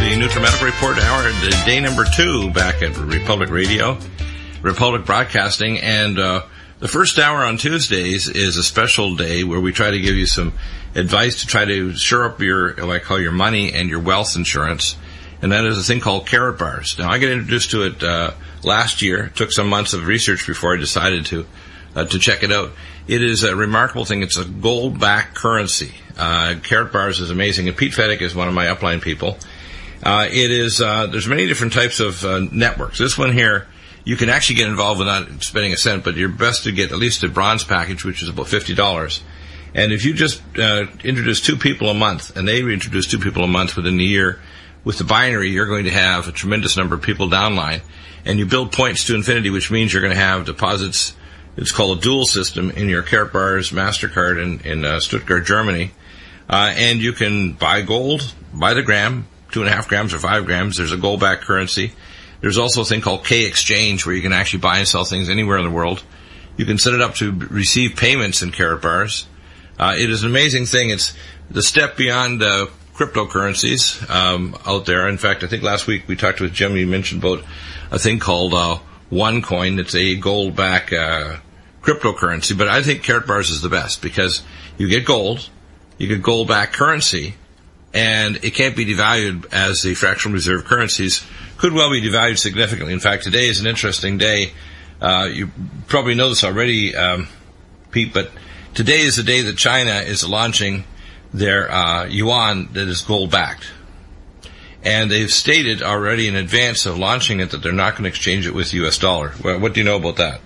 the NutriMedical Report Hour, day number 2 back at Republic Radio, Republic Broadcasting, and the first hour on Tuesdays is a special day where we try to give you some advice to try to shore up your, what I call your money and your wealth insurance, and that is a thing called Carrot Bars. Now, I got introduced to it last year. It took some months of research before I decided to check it out. It is a remarkable thing. It's a gold-backed currency. Carrot Bars is amazing, and Pete Fedek is one of my upline people. There's many different types of networks. This one here, you can actually get involved without spending a cent, but you're best to get at least a bronze package, which is about $50. And if you just introduce 2 people a month, and they introduce 2 people a month within the year, with the binary, you're going to have a tremendous number of people downline, and you build points to infinity, which means you're going to have deposits. It's called a dual system in your Carrot Bars MasterCard in Stuttgart, Germany. And you can buy gold by the gram, 2.5 grams or 5 grams. There's a gold-backed currency. There's also a thing called K-Exchange where you can actually buy and sell things anywhere in the world. You can set it up to receive payments in Carrot Bars. It is an amazing thing. It's the step beyond cryptocurrencies out there. In fact, I think last week we talked with Jim. You mentioned about a thing called OneCoin. It's a gold-backed cryptocurrency. But I think Carrot Bars is the best because you get gold, you get gold-backed currency, and it can't be devalued as the fractional reserve currencies could well be devalued significantly. In fact, today is an interesting day. You probably know this already, Pete, but today is the day that China is launching their yuan that is gold-backed. And they've stated already in advance of launching it that they're not going to exchange it with U.S. dollar. Well, what do you know about that?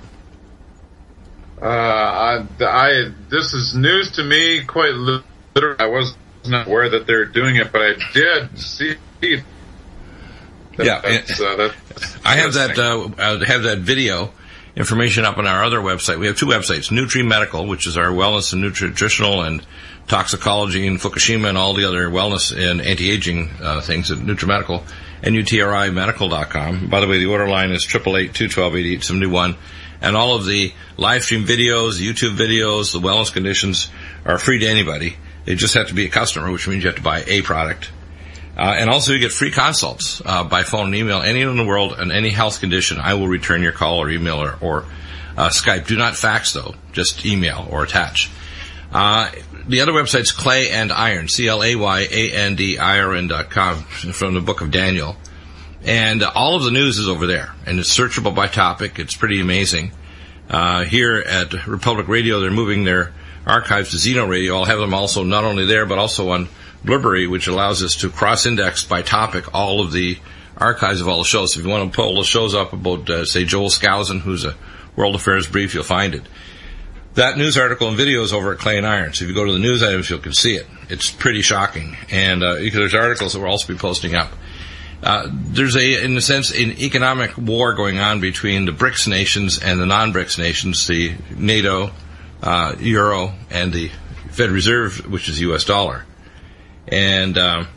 This is news to me, quite literally. I was not aware that they're doing it, but I did see. I have that video information up on our other website. We have 2 websites: NutriMedical, which is our wellness and nutritional and toxicology and Fukushima and all the other wellness and anti-aging things at NutriMedical, and UTRImedical.com. By the way, the order line is 888-212-8871. And all of the live stream videos, the YouTube videos, the wellness conditions are free to anybody. They just have to be a customer, which means you have to buy a product. And also you get free consults by phone and email. Anyone in the world and any health condition, I will return your call or email or Skype. Do not fax, though. Just email or attach. The other website's Clay and Iron, CLAYANDIRN.com, from the book of Daniel. And all of the news is over there, and it's searchable by topic. It's pretty amazing. Here at Republic Radio, they're moving their archives to Zeno Radio. I'll have them also not only there, but also on Blueberry, which allows us to cross-index by topic all of the archives of all the shows. So if you want to pull the shows up about, say, Joel Skousen, who's a World Affairs Brief, you'll find it. That news article and video is over at Clay and Iron. So if you go to the news items, you can see it. It's pretty shocking. And there's articles that we'll also be posting up. There's in a sense, an economic war going on between the BRICS nations and the non-BRICS nations, the NATO, Euro, and the Fed Reserve, which is the U.S. dollar. And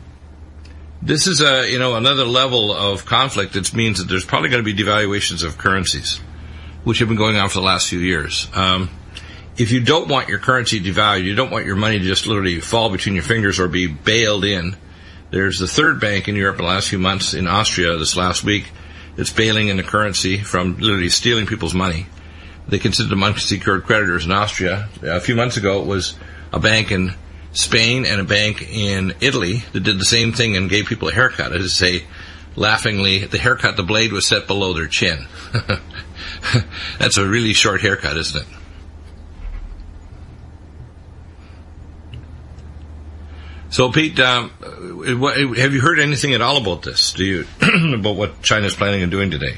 this is another level of conflict. That means that there's probably going to be devaluations of currencies, which have been going on for the last few years. If you don't want your currency devalued, you don't want your money to just literally fall between your fingers or be bailed in. There's the third bank in Europe in the last few months, in Austria this last week, that's bailing in the currency from literally stealing people's money. They consider them unsecured creditors in Austria. A few months ago, it was a bank in Spain and a bank in Italy that did the same thing and gave people a haircut. As I say, laughingly, the haircut, the blade was set below their chin. That's a really short haircut, isn't it? So, Pete, have you heard anything at all about this? Do you about what China's planning on doing today?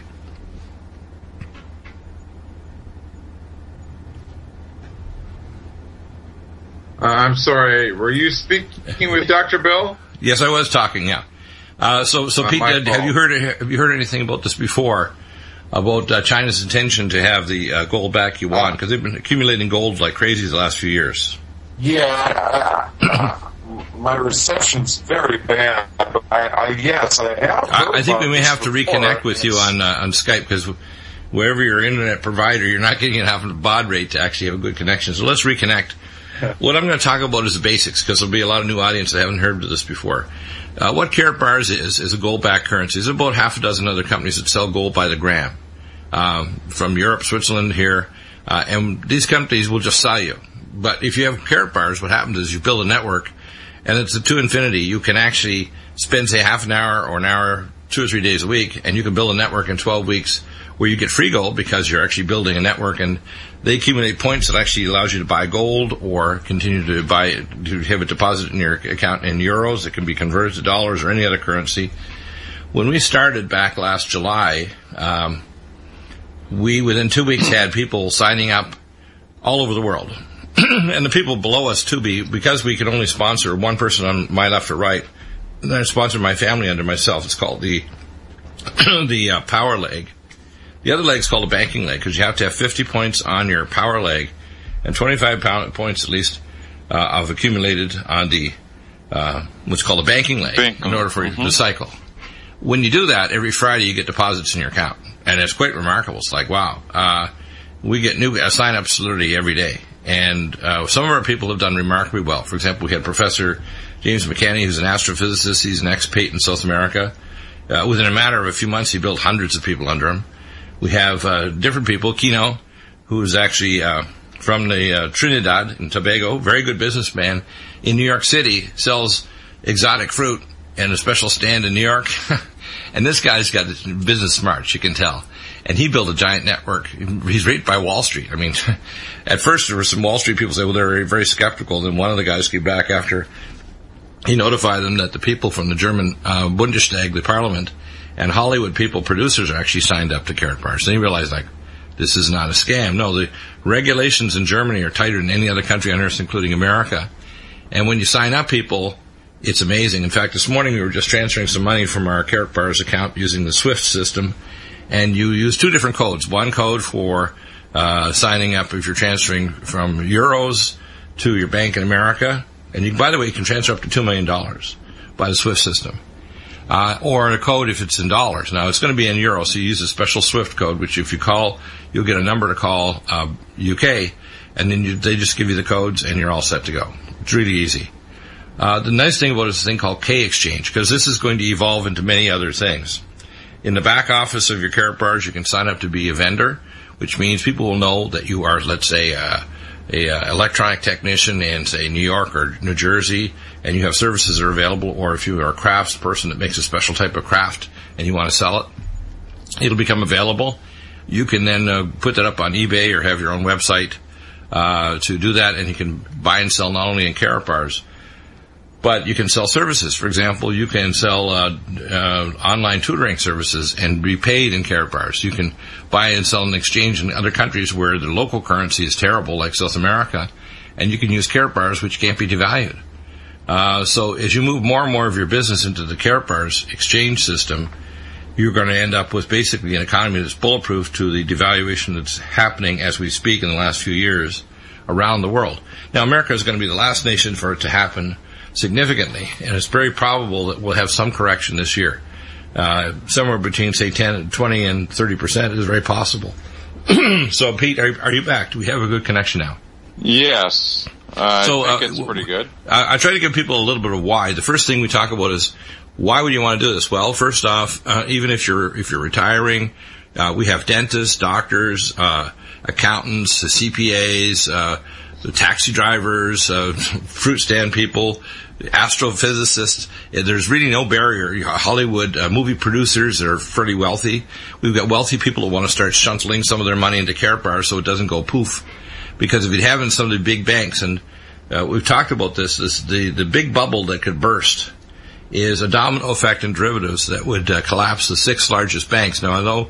I'm sorry. Were you speaking with Dr. Bill? Yes, I was talking. Yeah. So Pete, have you heard anything about this before? About China's intention to have the gold-backed yuan, because they've been accumulating gold like crazy the last few years. Yeah. My reception's very bad, but yes, I have. I think we may have to reconnect with you on Skype, because wherever your internet provider, you're not getting enough of a baud rate to actually have a good connection. So let's reconnect what I'm going to talk about is the basics, because there'll be a lot of new audience that haven't heard of this before. What Karatbars is a gold-backed currency. There's about half a dozen other companies that sell gold by the gram, from Europe, Switzerland, here, and these companies will just sell you. But if you have Karatbars, what happens is you build a network, and it's to infinity. You can actually spend, say, half an hour or an hour, 2 or 3 days a week, and you can build a network in 12 weeks where you get free gold because you're actually building a network, and they accumulate points that actually allows you to buy gold or continue to have a deposit in your account in euros that can be converted to dollars or any other currency. When we started back last July, we within 2 weeks had people signing up all over the world. And the people below us too, because we could only sponsor one person on my left or right, and then I sponsored my family under myself. It's called the power leg. The other leg is called a banking leg, because you have to have 50 points on your power leg and 25 points at least of accumulated on the what's called a banking leg in order for the cycle. When you do that, every Friday you get deposits in your account, and it's quite remarkable. It's like, wow, we get new sign-ups literally every day. And some of our people have done remarkably well. For example, we had Professor James McCanney, who's an astrophysicist. He's an expat in South America. Within a matter of a few months, he built hundreds of people under him. We have different people. Kino, who is actually from the Trinidad and Tobago, very good businessman in New York City, sells exotic fruit and a special stand in New York. And this guy's got business smarts, you can tell. And he built a giant network. He's rated by Wall Street. I mean, at first there were some Wall Street people say, well, they're very skeptical. Then one of the guys came back after he notified them that the people from the German Bundestag, the parliament, and Hollywood people, producers, are actually signed up to Karatbars. Then he realized, like, this is not a scam. No, the regulations in Germany are tighter than any other country on earth, including America. And when you sign up people, it's amazing. In fact, this morning we were just transferring some money from our Karatbars account using the SWIFT system. And you use 2 different codes. One code for signing up if you're transferring from euros to your bank in America. And you, by the way, you can transfer up to $2 million by the SWIFT system. Or a code if it's in dollars. Now, it's going to be in euros, so you use a special SWIFT code, which if you call, you'll get a number to call UK, and then they just give you the codes, and you're all set to go. It's really easy. The nice thing about it is a thing called K-Exchange, because this is going to evolve into many other things. In the back office of your Karatbars, you can sign up to be a vendor, which means people will know that you are, let's say, a electronic technician in, say, New York or New Jersey, and you have services that are available, or if you are a crafts person that makes a special type of craft and you want to sell it, it'll become available. You can then put that up on eBay or have your own website to do that, and you can buy and sell not only in Karatbars, but you can sell services. For example, you can sell online tutoring services and be paid in Karatbars. You can buy and sell an exchange in other countries where the local currency is terrible, like South America, and you can use Karatbars, which can't be devalued. So as you move more and more of your business into the Karatbars exchange system, you're going to end up with basically an economy that's bulletproof to the devaluation that's happening as we speak in the last few years around the world. Now, America is going to be the last nation for it to happen significantly, and it's very probable that we'll have some correction this year. Somewhere between, say, 20 and 30% is very possible. So, Pete, are you back? Do we have a good connection now? Yes. I think it's pretty good. I try to give people a little bit of why. The first thing we talk about is, why would you want to do this? Well, first off, even if you're retiring, we have dentists, doctors, accountants, CPAs, the taxi drivers, fruit stand people, astrophysicists. There's really no barrier. Hollywood movie producers that are fairly wealthy. We've got wealthy people that want to start shuntling some of their money into Karatbars so it doesn't go poof. Because if you have in some of the big banks, and we've talked about this, the big bubble that could burst is a domino effect in derivatives that would collapse the 6 largest banks. Now, I know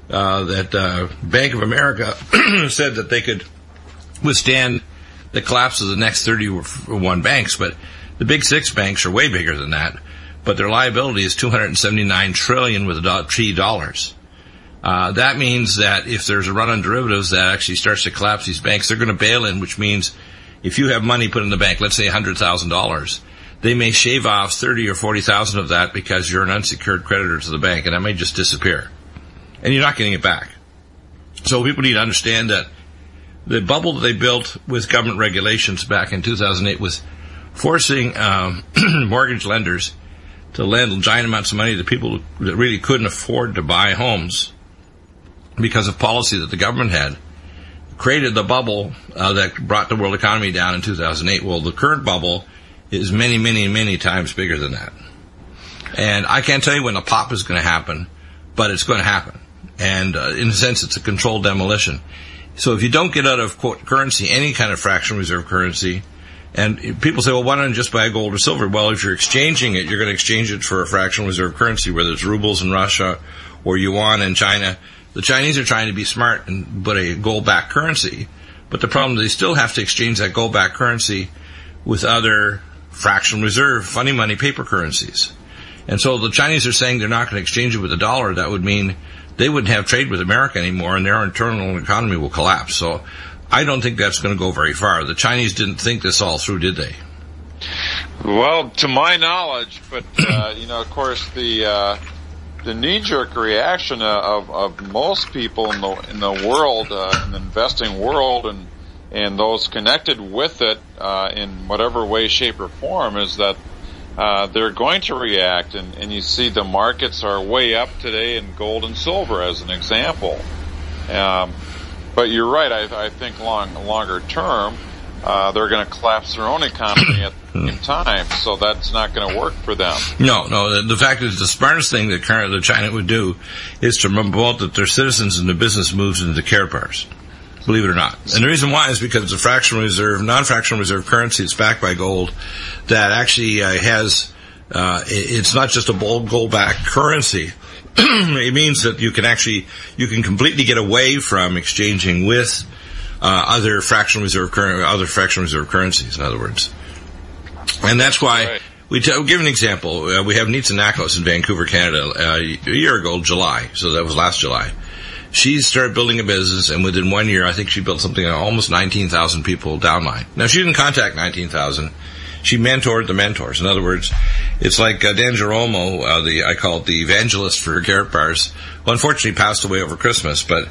that Bank of America said that they could withstand the collapse of the next 31 banks, but the big 6 banks are way bigger than that. But their liability is $279 trillion with $3. That means that if there's a run on derivatives that actually starts to collapse these banks, they're going to bail in, which means if you have money put in the bank, let's say $100,000, they may shave off 30 or 40,000 of that because you're an unsecured creditor to the bank, and that may just disappear. And you're not getting it back. So people need to understand that the bubble that they built with government regulations back in 2008 was forcing mortgage lenders to lend giant amounts of money to people that really couldn't afford to buy homes because of policy that the government had. Created the bubble that brought the world economy down in 2008. Well, the current bubble is many, many, many times bigger than that. And I can't tell you when the pop is going to happen, but it's going to happen. And in a sense, it's a controlled demolition. So if you don't get out of, quote, currency, any kind of fractional reserve currency, and people say, well, why don't you just buy gold or silver? Well, if you're exchanging it, you're going to exchange it for a fractional reserve currency, whether it's rubles in Russia or yuan in China. The Chinese are trying to be smart and put a gold-backed currency, but the problem is they still have to exchange that gold-backed currency with other fractional reserve, funny money, paper currencies. And so the Chinese are saying they're not going to exchange it with the dollar. That would mean they wouldn't have trade with America anymore, and their internal economy will collapse. So I don't think that's going to go very far. The Chinese didn't think this all through, did they? Well, to my knowledge, but of course, the knee-jerk reaction of most people in the world, in the investing world, and those connected with it in whatever way, shape, or form, is that they're going to react. And you see the markets are way up today in gold and silver, as an example. But you're right. I think longer term, they're going to collapse their own economy at the same time, so that's not going to work for them. No. The fact is, the smartest thing that China would do is to promote that their citizens and their business moves into Karatbars. Believe it or not. And the reason why is because it's a fractional reserve, non-fractional reserve currency that's backed by gold that actually has, it's not just a gold-backed currency. It means that you can completely get away from exchanging with other fractional reserve currencies, in other words. And that's why, right. We'll give an example. We have Nitsa Nakos in Vancouver, Canada, a year ago, July, so that was last July. She started building a business, and within 1 year, I think she built something like almost 19,000 people downline. Now, she didn't contact 19,000. She mentored the mentors. In other words, it's like Dan Geromo, I call it the evangelist for Karatbars, who unfortunately passed away over Christmas. But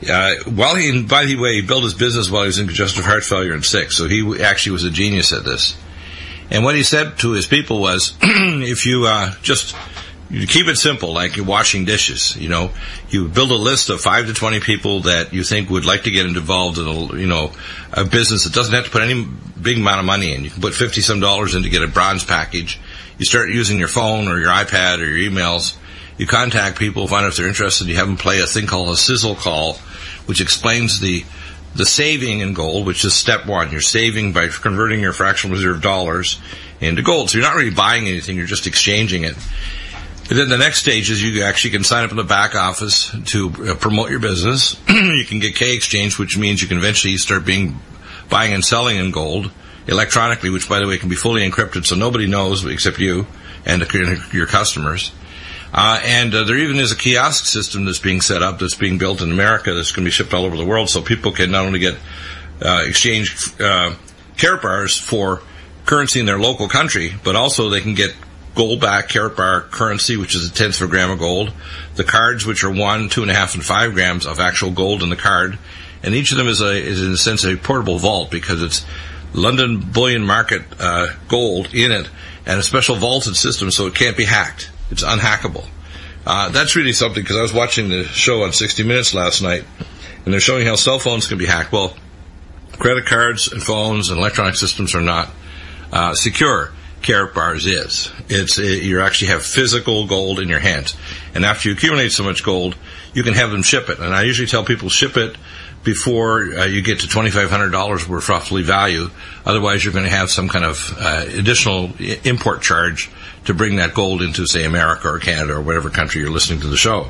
by the way, he built his business while he was in congestive heart failure and sick, so he actually was a genius at this. And what he said to his people was, if you you keep it simple, like you're washing dishes, you build a list of 5 to 20 people that you think would like to get involved in a business that doesn't have to put any big amount of money in. You can put $50 in to get a bronze package. You start using your phone or your iPad or your emails. You contact people, find out if they're interested. You have them play a thing called a sizzle call, which explains the saving in gold, which is step one. You're saving by converting your fractional reserve dollars into gold. So you're not really buying anything, you're just exchanging it. And then the next stage is you actually can sign up in the back office to promote your business. You can get K-Exchange, which means you can eventually start buying and selling in gold electronically, which, by the way, can be fully encrypted so nobody knows except you and your customers. And there even is a kiosk system that's being set up, that's being built in America, that's going to be shipped all over the world, so people can not only get exchange Karatbars for currency in their local country, but also they can get gold-backed Karatbar currency, which is 1/10 of a gram of gold. The cards, which are 1, 2.5, and 5 grams of actual gold in the card. And each of them is in a sense, a portable vault because it's London bullion market gold in it and a special vaulted system so it can't be hacked. It's unhackable. That's really something, because I was watching the show on 60 Minutes last night, and they're showing how cell phones can be hacked. Well, credit cards and phones and electronic systems are not secure. Karatbars is. You actually have physical gold in your hands. And after you accumulate so much gold, you can have them ship it. And I usually tell people ship it before you get to $2,500 worth roughly value. Otherwise, you're going to have some kind of additional import charge to bring that gold into, say, America or Canada or whatever country you're listening to the show.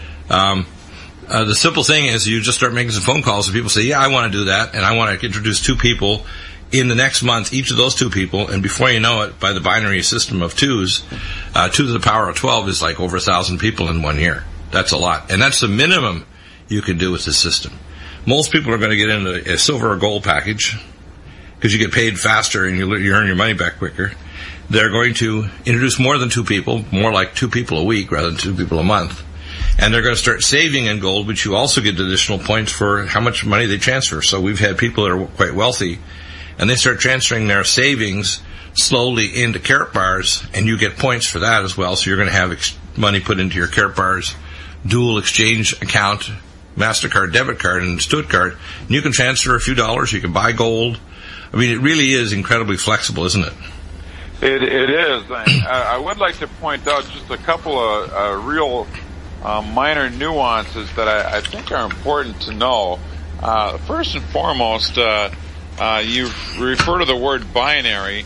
The simple thing is you just start making some phone calls and people say, yeah, I want to do that, and I want to introduce 2 people in the next month, each of those 2 people, and before you know it, by the binary system of 2s, 2 to the power of 12 is like over 1,000 people in 1 year. That's a lot. And that's the minimum you can do with this system. Most people are going to get into a silver or gold package because you get paid faster and you earn your money back quicker. They're going to introduce more than 2 people, more like 2 people a week rather than 2 people a month. And they're going to start saving in gold, which you also get additional points for how much money they transfer. So we've had people that are quite wealthy, and they start transferring their savings slowly into Carrot Bars, and you get points for that as well. So you're going to have money put into your Carrot Bars dual exchange account, MasterCard, debit card, and Stuttgart. And you can transfer a few dollars. You can buy gold. I mean, it really is incredibly flexible, isn't it? It is. I would like to point out just a couple of real minor nuances that I think are important to know. First and foremost, you refer to the word binary.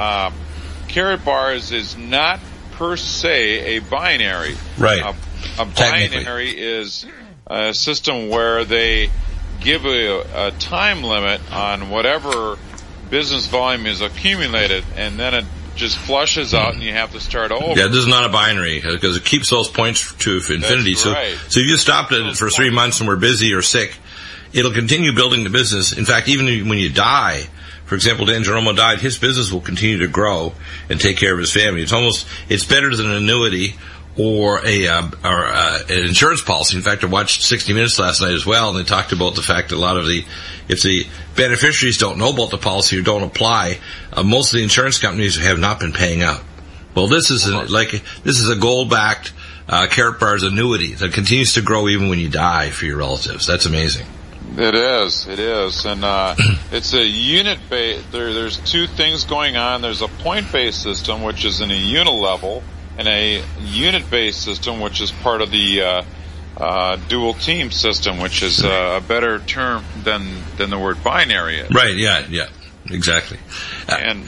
Carrot Bars is not per se a binary. Right. A binary is a system where they give a time limit on whatever business volume is accumulated, and then it just flushes out and you have to start over. Yeah, this is not a binary because it keeps those points to infinity. That's right. So if you stopped it for 3 months and were busy or sick, it'll continue building the business. In fact, even when you die, for example, Dan Geromo died, his business will continue to grow and take care of his family. It's better than an annuity or an insurance policy. In fact, I watched 60 Minutes last night as well, and they talked about the fact that if the beneficiaries don't know about the policy or don't apply, most of the insurance companies have not been paying out. Well, this is a gold-backed Carrot Bars annuity that continues to grow even when you die for your relatives. That's amazing. It is, and it's a unit-based. There's two things going on. There's a point-based system, which is in a unit level, and a unit-based system, which is part of the dual team system, which is a better term than the word binary is. Right? Yeah, exactly. And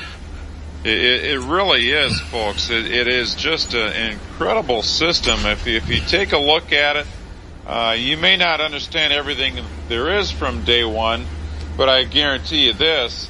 it really is, folks. It is just an incredible system. If you take a look at it. You may not understand everything there is from day one, but I guarantee you this,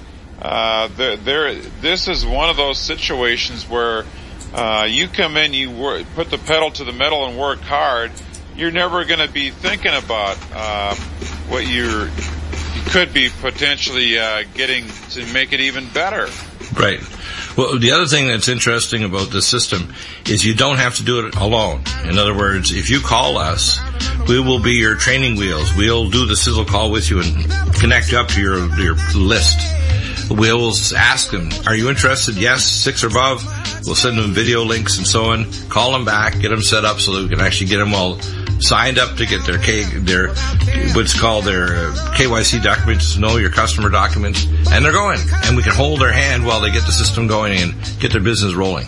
this is one of those situations where you come in, you put the pedal to the metal and work hard. You're never going to be thinking about what you could be potentially getting to make it even better. Right. Well, the other thing that's interesting about this system is you don't have to do it alone. In other words, if you call us, we will be your training wheels. We'll do the sizzle call with you and connect you up to your list. We'll ask them, are you interested? Yes, 6 or above. We'll send them video links and so on. Call them back, get them set up so that we can actually get them all signed up to get their what's called their KYC documents, know your customer documents, and they're going. And we can hold their hand while they get the system going and get their business rolling.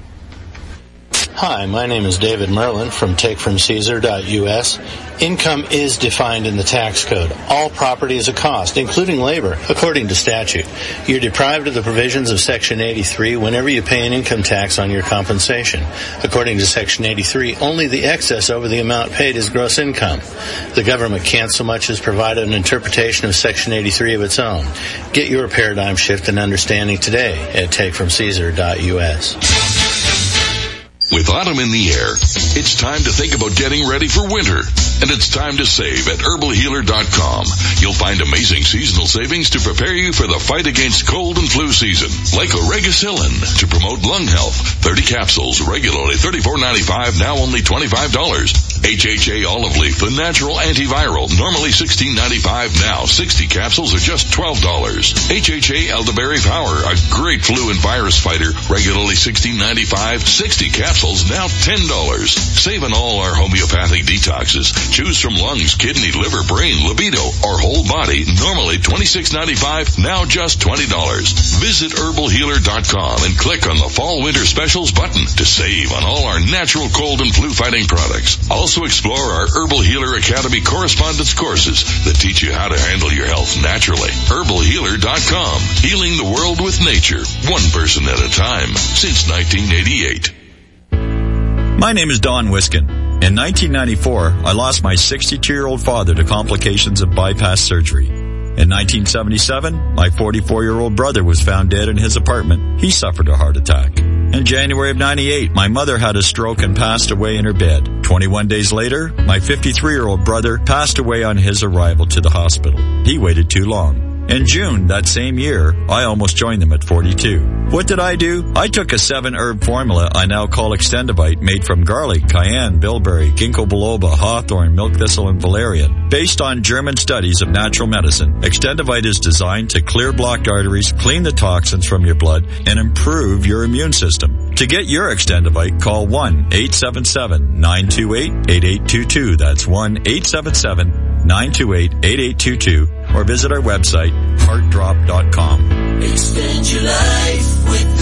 Hi, my name is David Merlin from takefromcaesar.us. Income is defined in the tax code. All property is a cost, including labor, according to statute. You're deprived of the provisions of Section 83 whenever you pay an income tax on your compensation. According to Section 83, only the excess over the amount paid is gross income. The government can't so much as provide an interpretation of Section 83 of its own. Get your paradigm shift and understanding today at takefromcaesar.us. With autumn in the air, it's time to think about getting ready for winter. And it's time to save at herbalhealer.com. You'll find amazing seasonal savings to prepare you for the fight against cold and flu season. Like Oregacillin to promote lung health. 30 capsules, regularly $34.95, now only $25. HHA Olive Leaf, the natural antiviral, normally $16.95, now 60 capsules are just $12. HHA Elderberry Power, a great flu and virus fighter, regularly $16.95, 60 capsules, now $10. Save on all our homeopathic detoxes. Choose from lungs, kidney, liver, brain, libido, or whole body, normally $26.95, now just $20. Visit herbalhealer.com and click on the Fall Winter Specials button to save on all our natural cold and flu fighting products. Also explore our Herbal Healer Academy correspondence courses that teach you how to handle your health naturally. herbalhealer.com, healing the world with nature, one person at a time, since 1988. My name is Don Wiskin. In 1994, I lost my 62-year-old father to complications of bypass surgery. In 1977, my 44-year-old brother was found dead in his apartment. He suffered a heart attack. In January of 98, my mother had a stroke and passed away in her bed. 21 days later, my 53-year-old brother passed away on his arrival to the hospital. He waited too long. In June that same year, I almost joined them at 42. What did I do? I took a 7-herb formula I now call Extendivite, made from garlic, cayenne, bilberry, ginkgo biloba, hawthorn, milk thistle, and valerian. Based on German studies of natural medicine, Extendivite is designed to clear blocked arteries, clean the toxins from your blood, and improve your immune system. To get your Extendivite, call 1-877-928-8822. That's 1-877-928-8822. Or visit our website, heartdrop.com. Extend your life with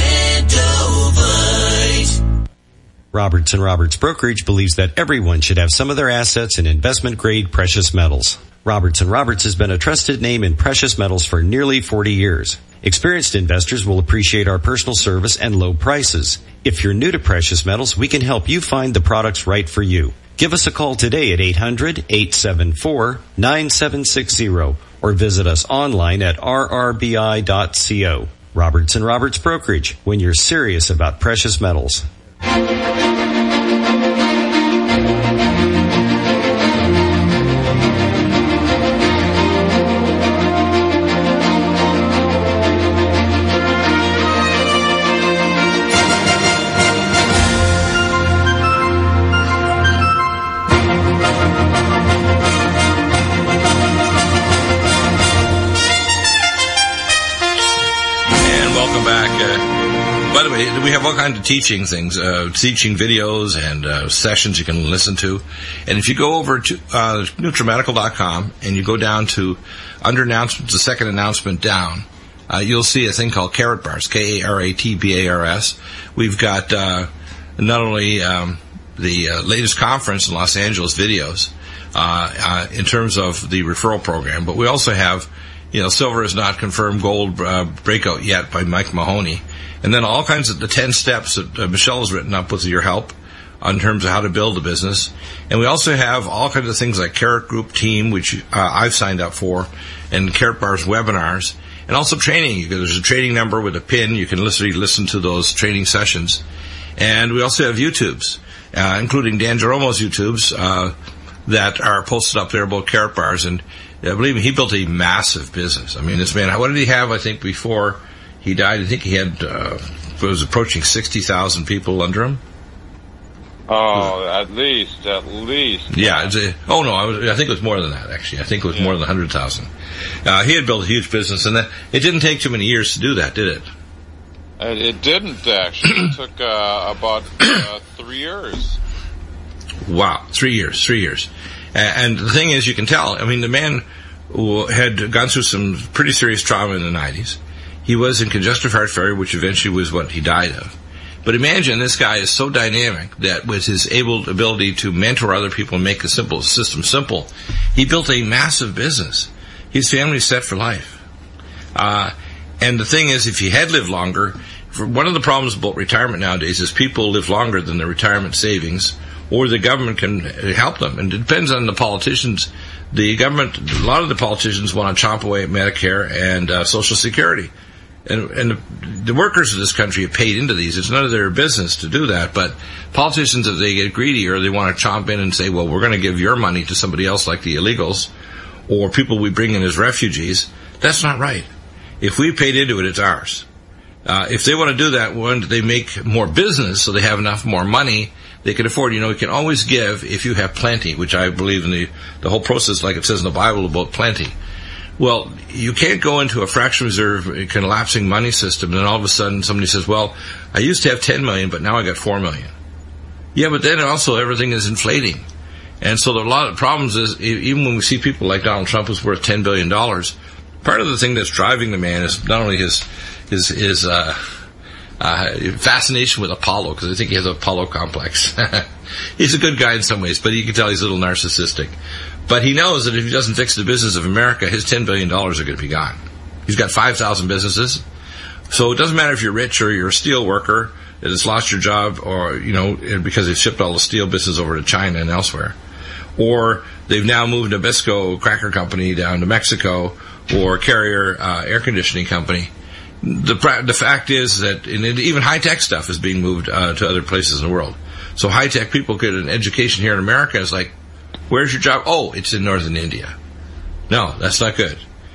Extendovite. Roberts & Roberts Brokerage believes that everyone should have some of their assets in investment-grade precious metals. Roberts & Roberts has been a trusted name in precious metals for nearly 40 years. Experienced investors will appreciate our personal service and low prices. If you're new to precious metals, we can help you find the products right for you. Give us a call today at 800-874-9760 or visit us online at rrbi.co. Roberts & Roberts Brokerage, when you're serious about precious metals. By the way, we have all kinds of teaching things, teaching videos and sessions you can listen to. And if you go over to NutriMedical.com and you go down to under announcements, the second announcement down, you'll see a thing called Carrot Bars, Karatbars. We've got not only the latest conference in Los Angeles videos in terms of the referral program, but we also have, silver is not confirmed, gold breakout yet by Mike Mahoney. And then all kinds of the 10 steps that Michelle has written up with your help in terms of how to build a business. And we also have all kinds of things like Carrot Group Team, which I've signed up for, and Carrot Bars webinars, and also training. There's a training number with a pin. You can listen to those training sessions. And we also have YouTubes, including Dan Geromo's YouTubes, that are posted up there about Carrot Bars. And believe me, he built a massive business. I mean, this man, what did he have, I think, before he died? I think he had, was approaching 60,000 people under him. Oh, at least. Yeah. I think it was more than that, actually. I think it was more than 100,000. He had built a huge business, and it didn't take too many years to do that, did it? It didn't, actually. It took about 3 years. Wow, 3 years. And the thing is, you can tell, I mean, the man had gone through some pretty serious trauma in the 90s. He was in congestive heart failure, which eventually was what he died of. But imagine this guy is so dynamic that with his ability to mentor other people and make the system simple, he built a massive business. His family's set for life. And the thing is, if he had lived longer, one of the problems about retirement nowadays is people live longer than their retirement savings, or the government can help them. And it depends on the politicians. The government, a lot of the politicians want to chomp away at Medicare and Social Security. And the workers of this country have paid into these. It's none of their business to do that. But politicians, if they get greedy or they want to chomp in and say, well, we're going to give your money to somebody else like the illegals or people we bring in as refugees, that's not right. If we paid into it, it's ours. If they want to do that, when they make more business so they have enough more money, they can afford, you can always give if you have plenty, which I believe in the whole process, like it says in the Bible about plenty. Well, you can't go into a fractional reserve collapsing money system and then all of a sudden somebody says, well, I used to have 10 million, but now I got 4 million. Yeah, but then also everything is inflating. And so there are a lot of problems is, even when we see people like Donald Trump who's worth $10 billion, part of the thing that's driving the man is not only his fascination with Apollo, because I think he has an Apollo complex. He's a good guy in some ways, but you can tell he's a little narcissistic. But he knows that if he doesn't fix the business of America, his $10 billion are going to be gone. He's got 5,000 businesses. So it doesn't matter if you're rich or you're a steel worker that has lost your job or, because they've shipped all the steel business over to China and elsewhere. Or they've now moved Nabisco Cracker Company down to Mexico or Carrier Air Conditioning Company. The fact is that even high-tech stuff is being moved to other places in the world. So high-tech people get an education here in America. It's like, where's your job? Oh, it's in northern India. No, that's not good.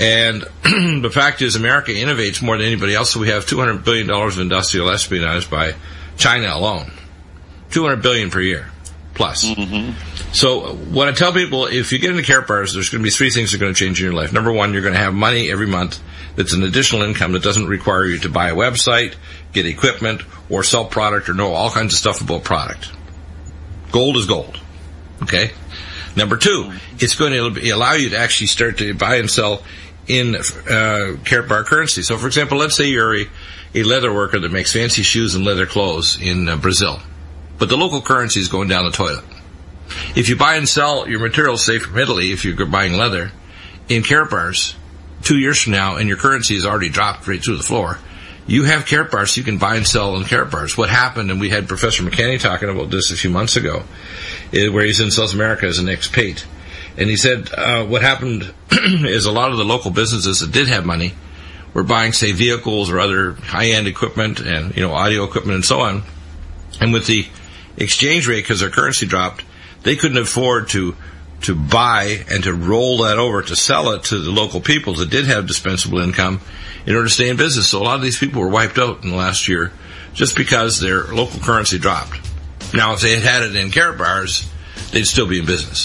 And the fact is, America innovates more than anybody else, so we have $200 billion of industrial espionage by China alone. $200 billion per year, plus. Mm-hmm. So what I tell people, if you get into Karatbars, there's going to be three things that are going to change in your life. Number one, you're going to have money every month that's an additional income that doesn't require you to buy a website, get equipment, or sell product, or know all kinds of stuff about product. Gold is gold. Okay? Number two, it's going to allow you to actually start to buy and sell in Karatbar currency. So, for example, let's say you're a leather worker that makes fancy shoes and leather clothes in Brazil, but the local currency is going down the toilet. If you buy and sell your materials, say from Italy, if you're buying leather, in Karatbars, 2 years from now, and your currency has already dropped right through the floor, you have Karatbars, so you can buy and sell in Karatbars. What happened, and we had Professor McKenney talking about this a few months ago, where he's in South America as an expat. And he said what happened is a lot of the local businesses that did have money were buying, say, vehicles or other high-end equipment and, audio equipment and so on. And with the exchange rate, because their currency dropped, they couldn't afford to buy and to roll that over to sell it to the local people that did have dispensable income in order to stay in business. So a lot of these people were wiped out in the last year just because their local currency dropped. Now, if they had it in Karatbars, they'd still be in business.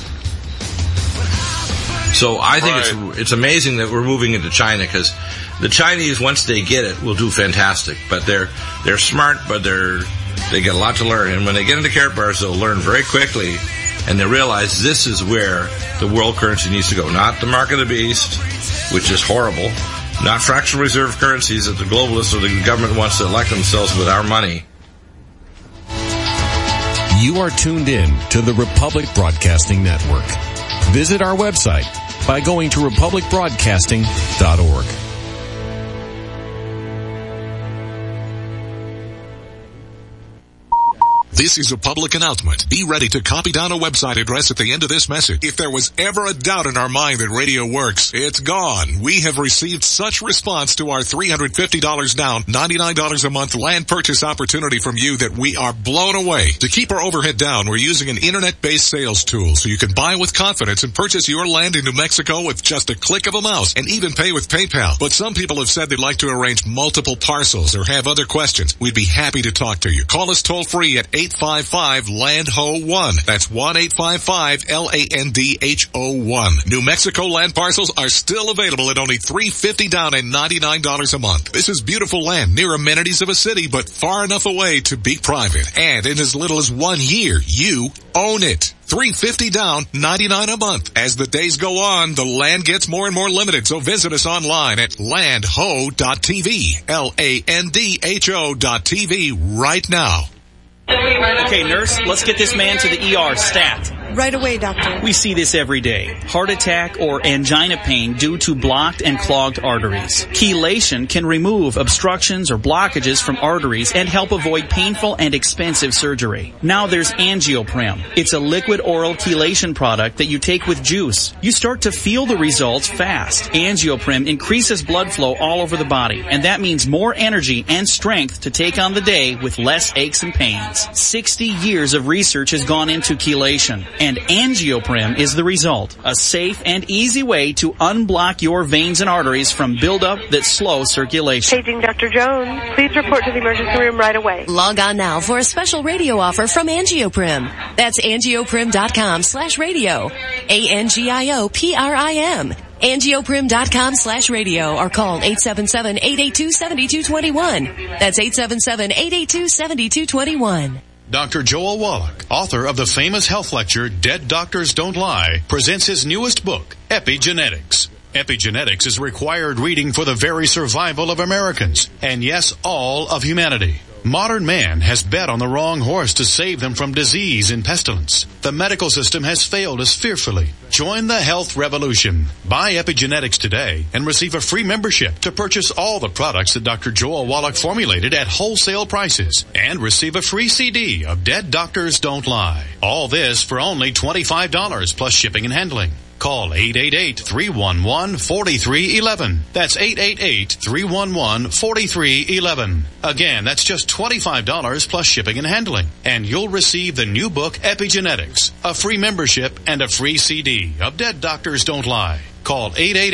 So I think it's amazing that we're moving into China, because the Chinese, once they get it, will do fantastic. But they're smart, but they get a lot to learn. And when they get into Karatbars, they'll learn very quickly, and they realize this is where the world currency needs to go. Not the mark of the beast, which is horrible. Not fractional reserve currencies that the globalists or the government wants to elect themselves with our money. You are tuned in to the Republic Broadcasting Network. Visit our website by going to republicbroadcasting.org. This is a public announcement. Be ready to copy down a website address at the end of this message. If there was ever a doubt in our mind that radio works, it's gone. We have received such response to our $350 down, $99 a month land purchase opportunity from you that we are blown away. To keep our overhead down, we're using an internet-based sales tool so you can buy with confidence and purchase your land in New Mexico with just a click of a mouse and even pay with PayPal. But some people have said they'd like to arrange multiple parcels or have other questions. We'd be happy to talk to you. Call us toll free at 855-LAND-HO-1. That's 1-855-LANDHO-1. New Mexico land parcels are still available at only $350 down and $99 a month. This is beautiful land near amenities of a city, but far enough away to be private. And in as little as 1 year, you own it. $350 down, $99 a month. As the days go on, the land gets more and more limited, so visit us online at landho.tv, LANDHO.tv right now. Okay, nurse, let's get this man to the ER, stat. Right away, doctor. We see this every day. Heart attack or angina pain due to blocked and clogged arteries. Chelation can remove obstructions or blockages from arteries and help avoid painful and expensive surgery. Now there's Angioprim. It's a liquid oral chelation product that you take with juice. You start to feel the results fast. Angioprim increases blood flow all over the body, and that means more energy and strength to take on the day with less aches and pains. 60 years of research has gone into chelation, and Angioprim is the result. A safe and easy way to unblock your veins and arteries from buildup that slow circulation. Paging Dr. Jones. Please report to the emergency room right away. Log on now for a special radio offer from Angioprim. That's angioprim.com/radio. ANGIOPRIM. Angioprim.com/radio or call 877-882-7221. That's 877-882-7221. Dr. Joel Wallach, author of the famous health lecture, Dead Doctors Don't Lie, presents his newest book, Epigenetics. Epigenetics is required reading for the very survival of Americans, and yes, all of humanity. Modern man has bet on the wrong horse to save them from disease and pestilence. The medical system has failed us fearfully. Join the health revolution. Buy Epigenetics today and receive a free membership to purchase all the products that Dr. Joel Wallach formulated at wholesale prices and receive a free CD of Dead Doctors Don't Lie. All this for only $25 plus shipping and handling. Call 888-311-4311. That's 888-311-4311. Again, that's just $25 plus shipping and handling. And you'll receive the new book, Epigenetics, a free membership, and a free CD of Dead Doctors Don't Lie. Call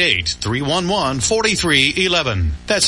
888-311-4311. That's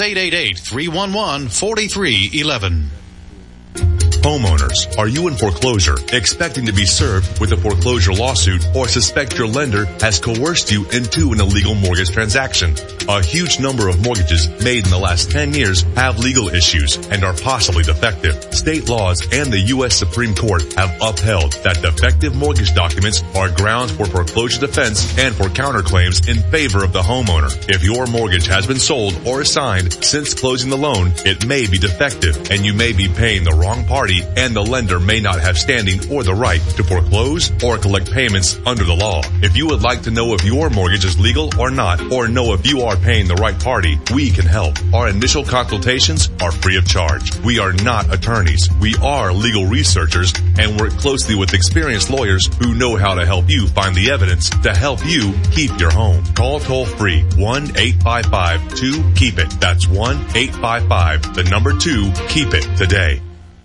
888-311-4311. Homeowners, are you in foreclosure, expecting to be served with a foreclosure lawsuit, or suspect your lender has coerced you into an illegal mortgage transaction? A huge number of mortgages made in the last 10 years have legal issues and are possibly defective. State laws and the U.S. Supreme Court have upheld that defective mortgage documents are grounds for foreclosure defense and for counterclaims in favor of the homeowner. If your mortgage has been sold or assigned since closing the loan, it may be defective and you may be paying the wrong party, and the lender may not have standing or the right to foreclose or collect payments under the law. If you would like to know if your mortgage is legal or not, or know if you are paying the right party, we can help. Our initial consultations are free of charge. We are not attorneys. We are legal researchers and work closely with experienced lawyers who know how to help you find the evidence to help you keep your home. Call toll free 1-855-2-KEEP-IT. That's 1-855-2-KEEP-IT today.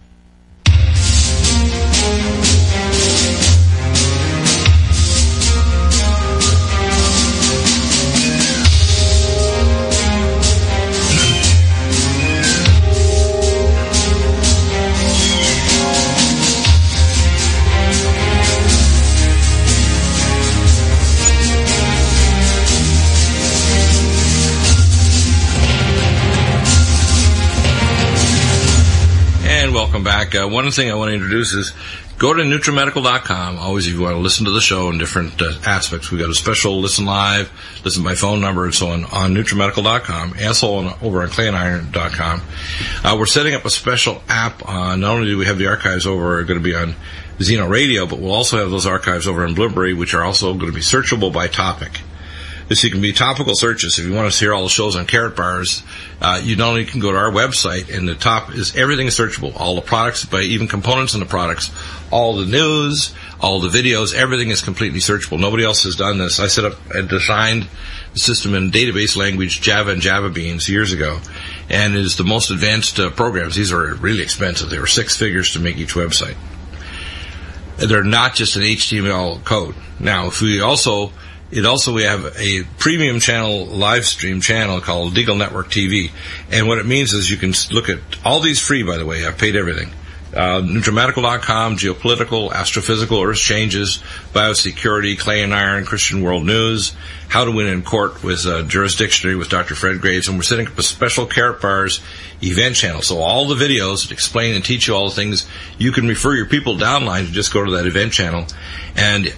Welcome back. One thing I want to introduce is go to NutriMedical.com. Always, if you want to listen to the show in different aspects, we got a special listen live, listen by phone number, and so on NutriMedical.com, also over on ClayandIron.com. We're setting up a special app. Not only do we have the archives over, going to be on Zeno Radio, but we'll also have those archives over on Blueberry, which are also going to be searchable by topic. So you can be topical searches. If you want to hear all the shows on Carrot Bars, you not only can go to our website, and the top is everything is searchable. All the products, by even components in the products, all the news, all the videos, everything is completely searchable. Nobody else has done this. I set up and designed the system in database language Java and Java Beans years ago, and it is the most advanced programs. These are really expensive. They were 6 figures to make each website. They're not just an HTML code. Now, if we we have a premium channel, live stream channel called Deagle Network TV. And what it means is you can look at all these free, by the way. I've paid everything. NutriMedical.com, geopolitical, astrophysical, earth changes, biosecurity, clay and iron, Christian world news, how to win in court with jurisdictionary with Dr. Fred Graves. And we're setting up a special Carrot Bars event channel. So all the videos that explain and teach you all the things, you can refer your people downline to just go to that event channel. And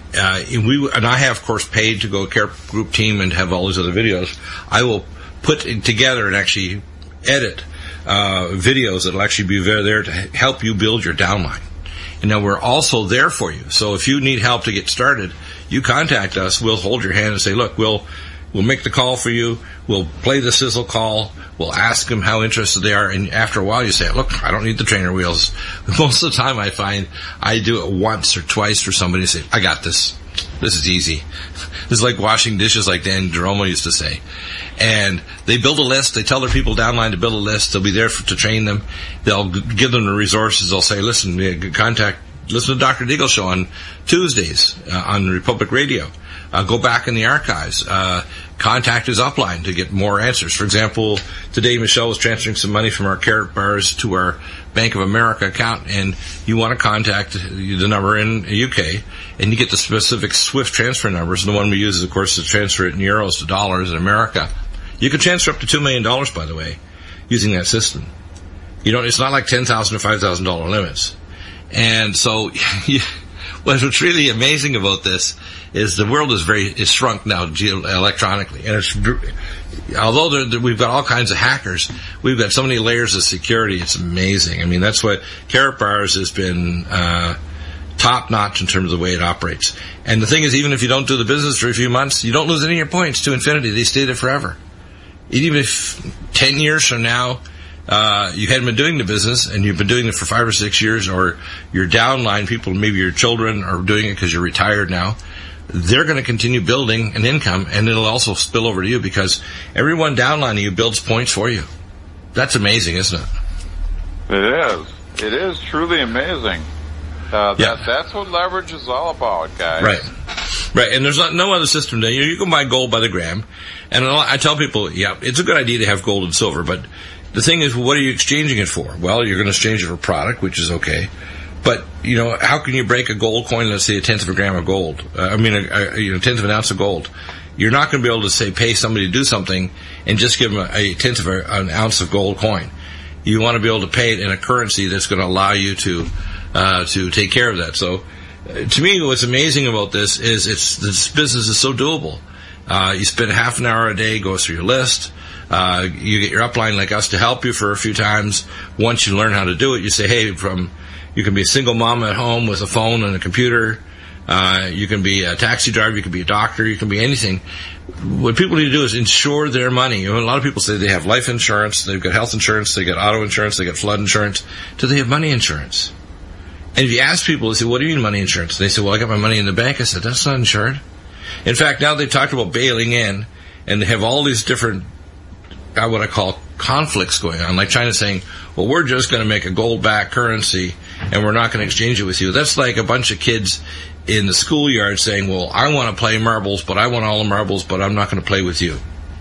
I have, of course, paid to go Carrot Group team and have all these other videos. I will put it together and actually edit videos that'll actually be there to help you build your downline. And now we're also there for you. So if you need help to get started, you contact us. We'll hold your hand and say, look, we'll make the call for you. We'll play the sizzle call. We'll ask them how interested they are. And after a while, you say, look, I don't need the trainer wheels. Most of the time I find I do it once or twice for somebody and say, I got this. This is easy. This is like washing dishes, like Dan Jeromo used to say. And they build a list. They tell their people downline to build a list. They'll be there to train them. They'll give them the resources. They'll say, listen, listen to Dr. Deagle show on Tuesdays on Republic Radio. Go back in the archives. Contact his upline to get more answers. For example, today Michelle was transferring some money from our Carrot Bars to our Bank of America account, and you want to contact the number in the UK, and you get the specific SWIFT transfer numbers. And the one we use is, of course, to transfer it in euros to dollars in America. You can transfer up to $2 million, by the way, using that system. It's not like $10,000 or $5,000 limits. And so, what's really amazing about this is the world is shrunk now electronically, and although we've got all kinds of hackers, we've got so many layers of security. It's amazing. I mean, that's what Carrot Bars has been top notch in terms of the way it operates. And the thing is, even if you don't do the business for a few months, you don't lose any of your points to infinity. They stay there forever. Even if 10 years from now you hadn't been doing the business and you've been doing it for 5 or 6 years, or your downline people, maybe your children, are doing it because you're retired now, they're going to continue building an income, and it'll also spill over to you because everyone downlining you builds points for you. That's amazing, isn't it? It is. It is truly amazing. That's what leverage is all about, guys. Right. Right, and there's no other system. You can buy gold by the gram, and I tell people, yeah, it's a good idea to have gold and silver, but the thing is, what are you exchanging it for? Well, you're going to exchange it for product, which is okay, but how can you break a gold coin? Let's say a tenth of a gram of gold. A tenth of an ounce of gold. You're not going to be able to say pay somebody to do something and just give them a tenth of an ounce of gold coin. You want to be able to pay it in a currency that's going to allow you to take care of that. So. To me, what's amazing about this is this business is so doable. You spend half an hour a day, go through your list. You get your upline like us to help you for a few times. Once you learn how to do it, you say, hey, you can be a single mom at home with a phone and a computer. You can be a taxi driver. You can be a doctor. You can be anything. What people need to do is insure their money. A lot of people say they have life insurance, they've got health insurance, they got auto insurance, they got flood insurance. Do they have money insurance? And if you ask people, they say, what do you mean money insurance? They say, well, I got my money in the bank. I said, that's not insured. In fact, now they've talked about bailing in, and they have all these different, what I call conflicts going on, like China saying, well, we're just going to make a gold-backed currency, and we're not going to exchange it with you. That's like a bunch of kids in the schoolyard saying, well, I want to play marbles, but I want all the marbles, but I'm not going to play with you.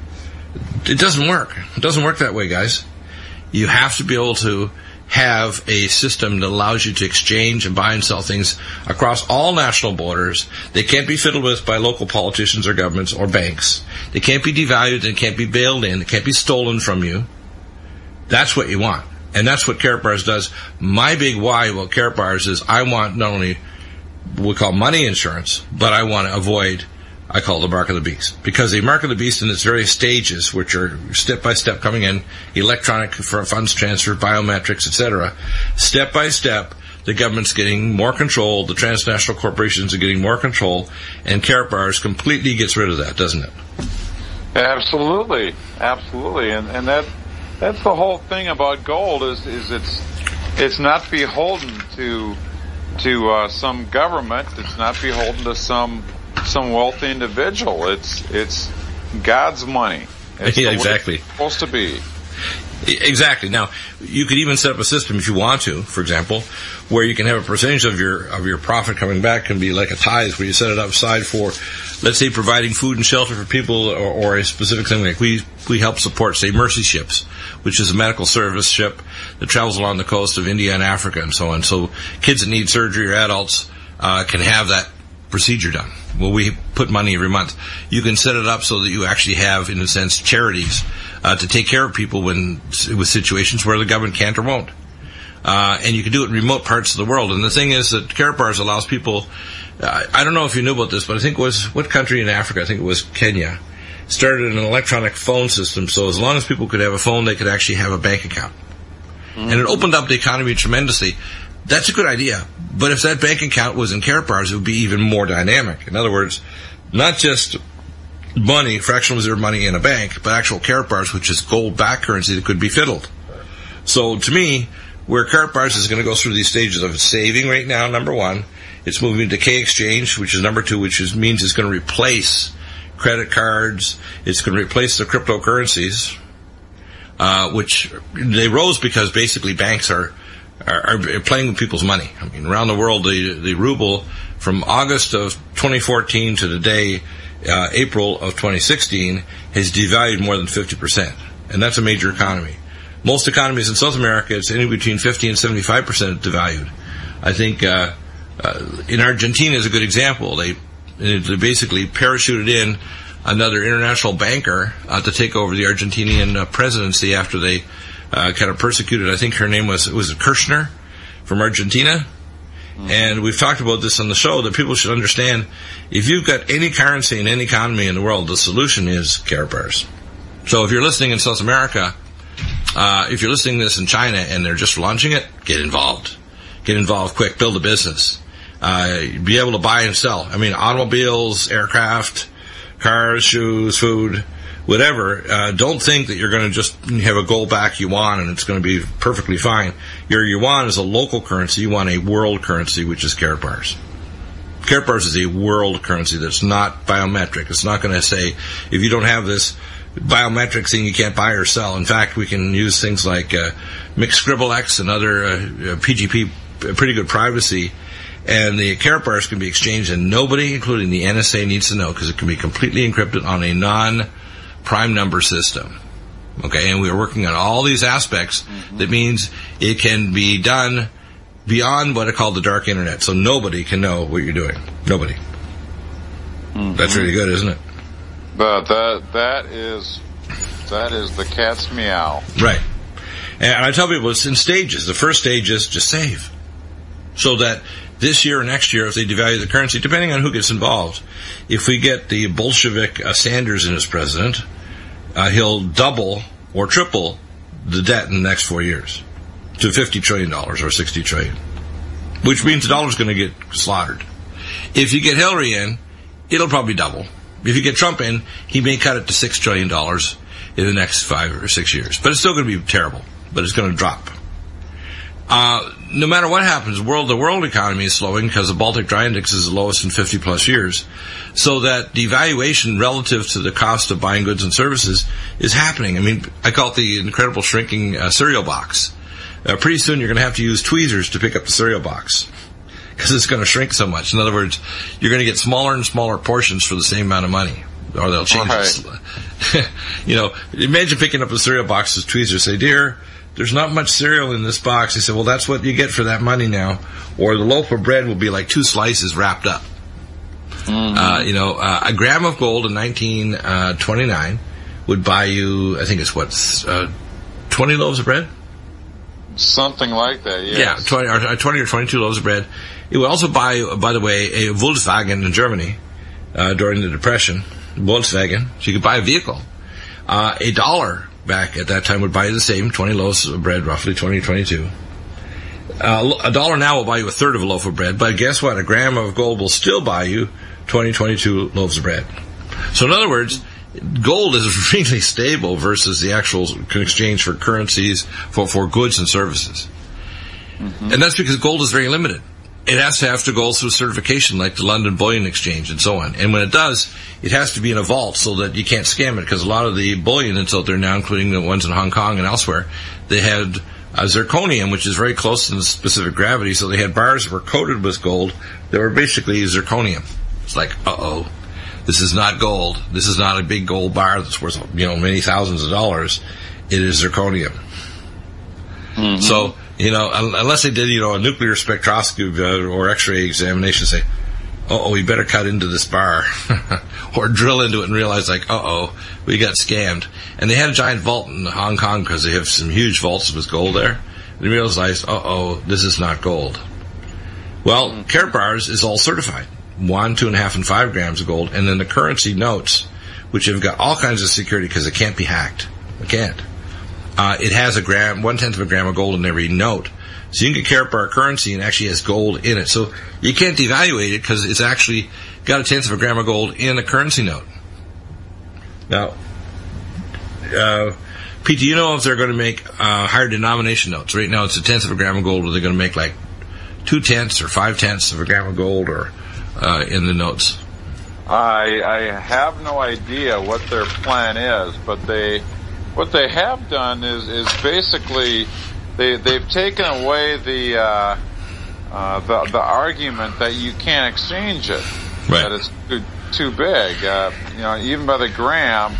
It doesn't work. It doesn't work that way, guys. You have to be able to have a system that allows you to exchange and buy and sell things across all national borders. They can't be fiddled with by local politicians or governments or banks. They can't be devalued. They can't be bailed in. They can't be stolen from you. That's what you want. And that's what Karatbars does. My big why about Karatbars is I want not only what we call money insurance, but I want to avoid, I call it the mark of the beast. Because the mark of the beast in its various stages, which are step by step coming in, electronic funds transfer, biometrics, etc., step by step, the government's getting more control, the transnational corporations are getting more control, and Karatbars completely gets rid of that, doesn't it? Absolutely. And that's the whole thing about gold is it's not beholden to some government, it's not beholden to some wealthy individual. It's God's money. It's exactly. It's supposed to be. Exactly. Now, you could even set up a system if you want to, for example, where you can have a percentage of your profit coming back can be like a tithe, where you set it up aside for, let's say, providing food and shelter for people, or a specific thing like we help support, say, Mercy Ships, which is a medical service ship that travels along the coast of India and Africa and so on. So kids that need surgery or adults can have that procedure done. Well, we put money every month. You can set it up so that you actually have, in a sense, charities to take care of people with situations where the government can't or won't. And you can do it in remote parts of the world. And the thing is that Karatbars allows people, I don't know if you knew about this, but I think it was, what country in Africa? I think it was Kenya. Started an electronic phone system, so as long as people could have a phone, they could actually have a bank account. Mm-hmm. And it opened up the economy tremendously. That's a good idea. But if that bank account was in Karatbars, it would be even more dynamic. In other words, not just money, fractional reserve money in a bank, but actual Karatbars, which is gold-backed currency that could be fiddled. So to me, where Karatbars is going to go through these stages of saving right now, number one, it's moving to K-Exchange, which is number two, means it's going to replace credit cards, it's going to replace the cryptocurrencies, which they rose because basically banks are playing with people's money. I mean, around the world, the ruble from August of 2014 to today, April of 2016, has devalued more than 50%. And that's a major economy. Most economies in South America, it's anywhere between 50 and 75% devalued. I think in Argentina is a good example. They basically parachuted in another international banker to take over the Argentinian presidency after they kind of persecuted. I think her name was Kirchner from Argentina. Mm-hmm. And we've talked about this on the show, that people should understand, if you've got any currency in any economy in the world, the solution is Karatbars. So if you're listening in South America, if you're listening to this in China and they're just launching it, get involved. Get involved quick. Build a business. Be able to buy and sell. I mean, automobiles, aircraft, cars, shoes, food, whatever. Don't think that you're going to just have a gold-backed yuan and it's going to be perfectly fine. Your yuan is a local currency. You want a world currency, which is Karatbars. Karatbars is a world currency that's not biometric. It's not going to say, if you don't have this biometric thing, you can't buy or sell. In fact, we can use things like mixed scribble X and other PGP, pretty good privacy, And the Karatbars can be exchanged, and nobody, including the NSA, needs to know because it can be completely encrypted on a non-prime number system. Okay, and we're working on all these aspects. That means it can be done beyond what are called the dark internet, so nobody can know what you're doing. Nobody. That's really good, isn't it? But that is the cat's meow. Right. And I tell people it's in stages. The first stage is just save. So that this year or next year, if they devalue the currency, depending on who gets involved, if we get the Bolshevik Sanders in as president, he'll double or triple the debt in the next 4 years to $50 trillion or $60 trillion, which means the dollar's going to get slaughtered. If you get Hillary in, it'll probably double. If you get Trump in, he may cut it to $6 trillion in the next 5 or 6 years. But it's still going to be terrible, but it's going to drop. No matter what happens, the world economy is slowing because the Baltic Dry Index is the lowest in 50 plus years. So that devaluation relative to the cost of buying goods and services is happening. I mean, I call it the incredible shrinking cereal box. Pretty soon you're going to have to use tweezers to pick up the cereal box because it's going to shrink so much. In other words, you're going to get smaller and smaller portions for the same amount of money, or they'll change it. Imagine picking up a cereal box with tweezers. Say, dear, there's not much cereal in this box. He said, well, that's what you get for that money now. Or the loaf of bread will be like 2 slices wrapped up. A gram of gold in 1929 would buy you, I think it's 20 loaves of bread? Something like that, yes. Yeah, 20 or 22 loaves of bread. It would also buy, by the way, a Volkswagen in Germany during the Depression. Volkswagen. So you could buy a vehicle. $1 back at that time would buy you the same, 20 loaves of bread, roughly 20, 22. $1 now will buy you a third of a loaf of bread, but guess what? A gram of gold will still buy you 20, 22 loaves of bread. So in other words, gold is really stable versus the actual exchange for currencies for goods and services. And that's because gold is very limited. It has to go through certification like the London Bullion Exchange and so on. And when it does, it has to be in a vault so that you can't scam it, because a lot of the bullion that's out there now, including the ones in Hong Kong and elsewhere, they had zirconium, which is very close to the specific gravity, so they had bars that were coated with gold that were basically zirconium. It's like, this is not gold. This is not a big gold bar that's worth, many thousands of dollars. It is zirconium. So, unless they did, a nuclear spectroscopy or X-ray examination, say, we better cut into this bar, or drill into it and realize, we got scammed. And they had a giant vault in Hong Kong because they have some huge vaults with gold there. And they realized, this is not gold. Well, Karatbars is all certified. 1, 2.5, and 5 grams of gold, and then the currency notes, which have got all kinds of security because it can't be hacked. It can't. It has 1/10 of a gram of gold in every note. So you can get Karatbar currency and actually has gold in it. So you can't devaluate it because it's actually got 1/10 of a gram of gold in a currency note. Now, Pete, do you know if they're going to make higher denomination notes? Right now it's 1/10 of a gram of gold, or they're going to make like 2/10 or 5/10 of a gram of gold, or in the notes? I have no idea what their plan is, but what they have done is basically they've taken away the argument that you can't exchange it, right, that it's too big. Even by the gram,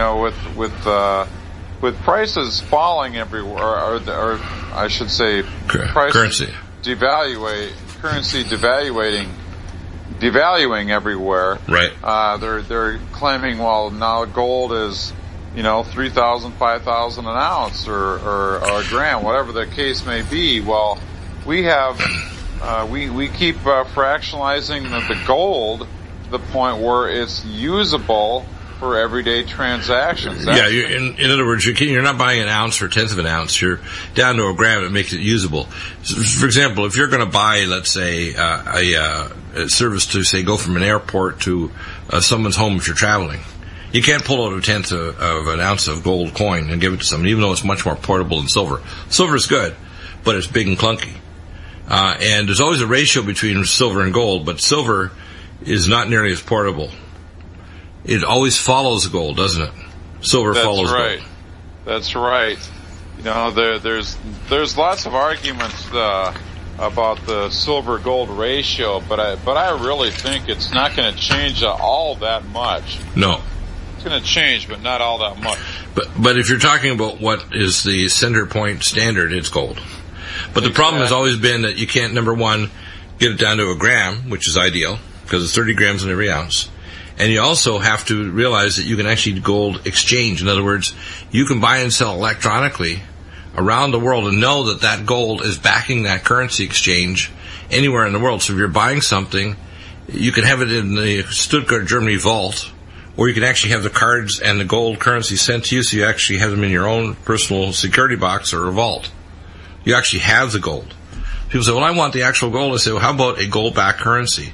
with prices falling everywhere, or I should say, currency devaluing everywhere. Right. They're claiming, well, now gold is, 3,000, 5,000 an ounce or a gram, whatever the case may be. Well, we have, we keep fractionalizing the gold to the point where it's usable for everyday transactions. In other words, you're not buying an ounce for 1/10 of an ounce. You're down to a gram. It makes it usable. For example, if you're going to buy, let's say, a service to, say, go from an airport to someone's home if you're traveling, you can't pull out 1/10 of an ounce of gold coin and give it to someone, even though it's much more portable than silver. Silver is good, but it's big and clunky. And there's always a ratio between silver and gold, but silver is not nearly as portable. It always follows gold, doesn't it? Silver follows gold. That's right. There's lots of arguments about the silver gold ratio, but I really think it's not going to change all that much. No. It's going to change, but not all that much. But if you're talking about what is the center point standard, it's gold. But the problem has always been that you can't, number one, get it down to a gram, which is ideal, because it's 30 grams in every ounce. And you also have to realize that you can actually gold exchange. In other words, you can buy and sell electronically around the world and know that that gold is backing that currency exchange anywhere in the world. So if you're buying something, you can have it in the Stuttgart, Germany vault, or you can actually have the cards and the gold currency sent to you, so you actually have them in your own personal security box or a vault. You actually have the gold. People say, well, I want the actual gold. I say, well, how about a gold-backed currency?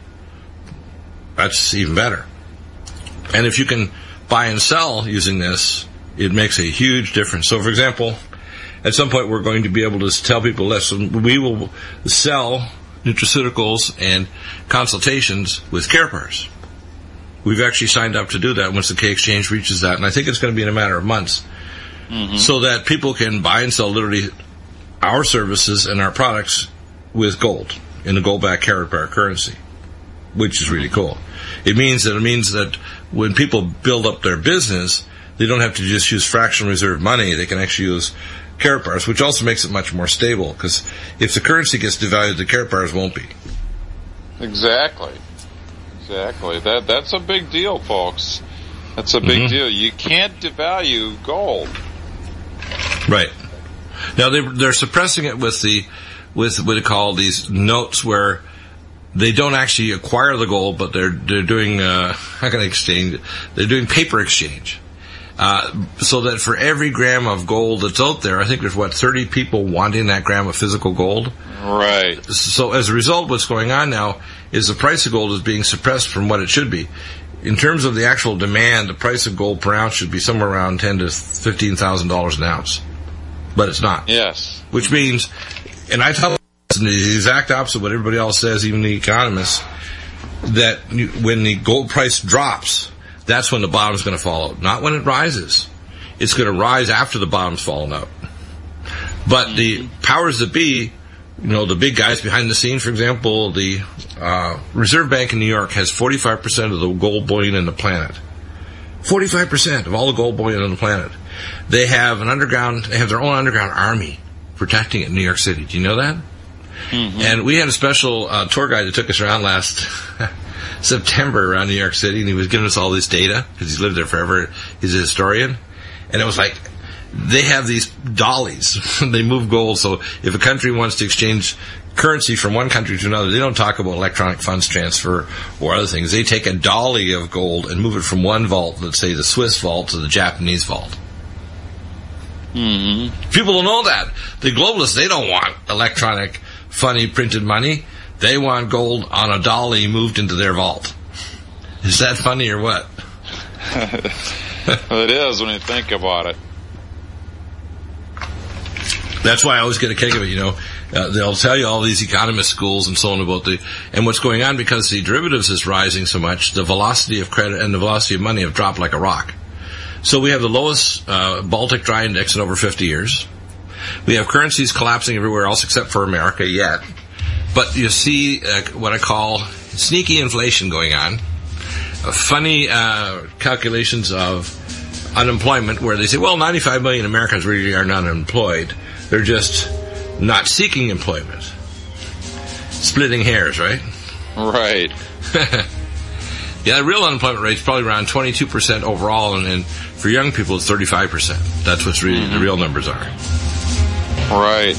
That's even better. And if you can buy and sell using this, it makes a huge difference. So, for example, at some point we're going to be able to tell people, listen, we will sell nutraceuticals and consultations with CarePars. We've actually signed up to do that once the K Exchange reaches that, and I think it's going to be in a matter of months, so that people can buy and sell literally our services and our products with gold in the gold-backed CarePar currency, which is really cool. It means that when people build up their business, they don't have to just use fractional reserve money. They can actually use CarePars, which also makes it much more stable, because if the currency gets devalued, the CarePars won't be. Exactly. That's a big deal, folks. That's a big deal. You can't devalue gold. Right. Now they're suppressing it with what they call these notes, where they don't actually acquire the gold, but they're doing how can I exchange? They're doing paper exchange. So that for every gram of gold that's out there, I think there's 30 people wanting that gram of physical gold. Right. So as a result, what's going on now is the price of gold is being suppressed from what it should be. In terms of the actual demand, the price of gold per ounce should be somewhere around $10,000 to $15,000 an ounce. But it's not. Yes. Which means, and I tell them the exact opposite of what everybody else says, even the economists, that when the gold price drops, that's when the bottom's going to fall out. Not when it rises. It's going to rise after the bottom's fallen out. But the powers that be, the big guys behind the scenes, for example, the Reserve Bank in New York has 45% of the gold bullion in the planet. 45% of all the gold bullion on the planet. They have their own underground army protecting it in New York City. Do you know that? And we had a special tour guide that took us around last September around New York City, and he was giving us all this data, because he's lived there forever. He's a historian. And it was like, they have these dollies. They move gold, so if a country wants to exchange currency from one country to another, they don't talk about electronic funds transfer or other things. They take a dolly of gold and move it from one vault, let's say the Swiss vault, to the Japanese vault. People don't know that. The globalists, they don't want electronic, funny, printed money. They want gold on a dolly moved into their vault. Is that funny or what? It is when you think about it. That's why I always get a kick of it, they'll tell you all these economist schools and so on about and what's going on, because the derivatives is rising so much, the velocity of credit and the velocity of money have dropped like a rock. So we have the lowest Baltic Dry Index in over 50 years. We have currencies collapsing everywhere else except for America yet. But you see what I call sneaky inflation going on. Funny calculations of unemployment, where they say, well, 95 million Americans really are not unemployed. They're just not seeking employment. Splitting hairs, right? Right. Yeah, the real unemployment rate is probably around 22% overall, and for young people it's 35%. That's what's really the real numbers are. Right.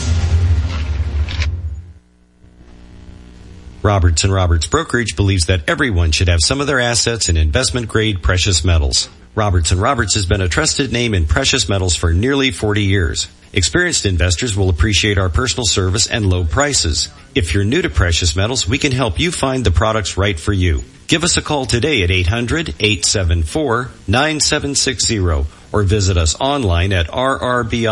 Roberts & Roberts Brokerage believes that everyone should have some of their assets in investment-grade precious metals. Roberts & Roberts has been a trusted name in precious metals for nearly 40 years. Experienced investors will appreciate our personal service and low prices. If you're new to precious metals, we can help you find the products right for you. Give us a call today at 800-874-9760 or visit us online at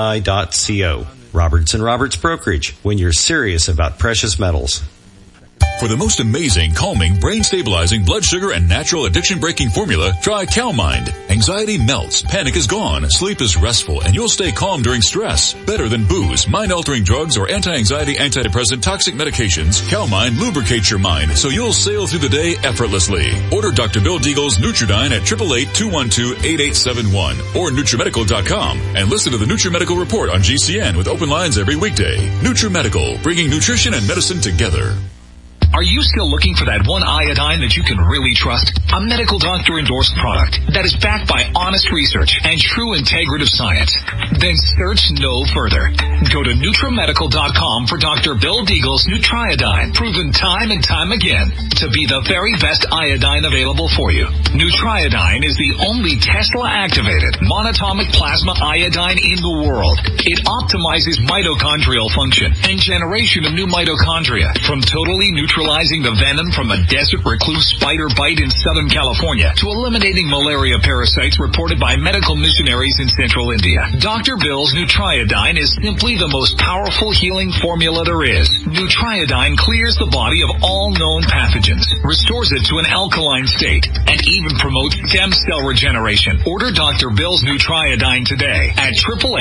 rrbi.co. Roberts & Roberts Brokerage, when you're serious about precious metals. For the most amazing, calming, brain-stabilizing, blood sugar, and natural addiction-breaking formula, try CalMind. Anxiety melts, panic is gone, sleep is restful, and you'll stay calm during stress. Better than booze, mind-altering drugs, or anti-anxiety, antidepressant, toxic medications, CalMind lubricates your mind so you'll sail through the day effortlessly. Order Dr. Bill Deagle's Nutridyne at 888-212-8871 or NutriMedical.com and listen to the NutriMedical Report on GCN with open lines every weekday. NutriMedical, bringing nutrition and medicine together. Are you still looking for that one iodine that you can really trust? A medical doctor endorsed product that is backed by honest research and true integrative science? Then search no further. Go to NutriMedical.com for Dr. Bill Deagle's Nutriodine, proven time and time again to be the very best iodine available for you. Nutriodine is the only Tesla-activated monatomic plasma iodine in the world. It optimizes mitochondrial function and generation of new mitochondria from totally neutralizing the venom from a desert recluse spider bite in Southern California to eliminating malaria parasites reported by medical missionaries in Central India. Dr. Bill's Nutriodine is simply the most powerful healing formula there is. Nutriodine clears the body of all known pathogens, restores it to an alkaline state, and even promotes stem cell regeneration. Order Dr. Bill's Nutriodine today at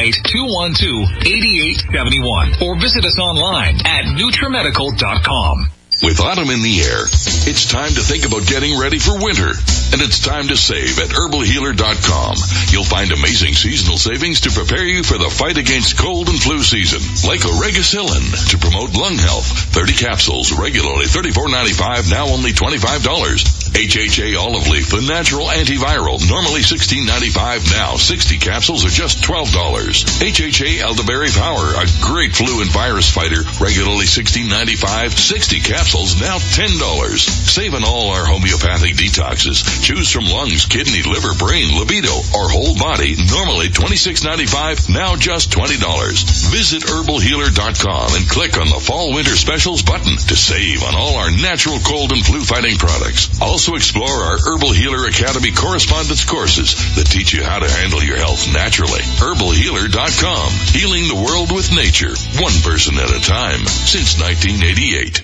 888-212-8871 or visit us online at NutriMedical.com. With autumn in the air, it's time to think about getting ready for winter. And it's time to save at herbalhealer.com. You'll find amazing seasonal savings to prepare you for the fight against cold and flu season. Like Oregacillin to promote lung health. 30 capsules, regularly $34.95, now only $25. HHA olive leaf, the natural antiviral, normally $16.95, now 60 capsules are just $12. HHA elderberry power, a great flu and virus fighter, regularly $16.95, 60 capsules, now $10. Save on all our homeopathic detoxes. Choose from lungs, kidney, liver, brain, libido, or whole body, normally $26.95, now just $20. Visit herbalhealer.com and click on the Fall Winter Specials button to save on all our natural cold and flu fighting products. Also explore our Herbal Healer Academy correspondence courses that teach you how to handle your health naturally. herbalhealer.com, healing the world with nature, one person at a time, since 1988.